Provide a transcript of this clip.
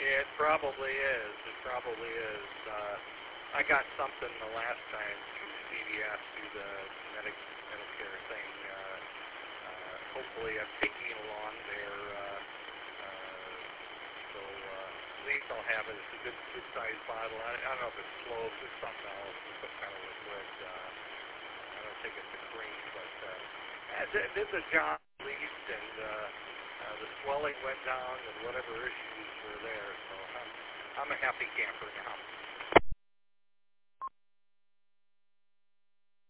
It probably is. It probably is. I got something the last time through CVS through the Medicare thing. Hopefully, I'm taking it along there. At least I'll have it. It's a good sized bottle. I don't know if it's slopes or something else, some kind of liquid. I don't think it's a cream, but it did the job at least, and the swelling went down, and whatever issues were there. So I'm a happy camper now.